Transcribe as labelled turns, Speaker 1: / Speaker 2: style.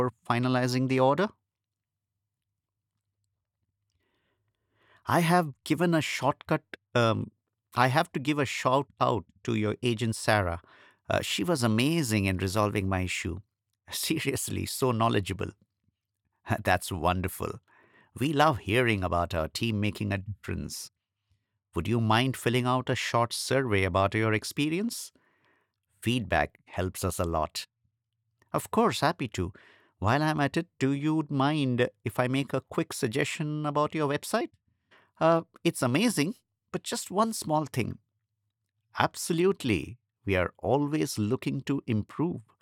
Speaker 1: finalizing the order. I have given a shortcut. I have to give a shout out to your agent, Sarah. She was amazing in resolving my issue. Seriously, so knowledgeable. That's wonderful. We love hearing about our team making a difference. Would you mind filling out a short survey about your experience? Feedback helps us a lot. Of course, happy to. While I'm at it, do you mind if I make a quick suggestion about your website? It's amazing, but just one small thing. Absolutely. We are always looking to improve.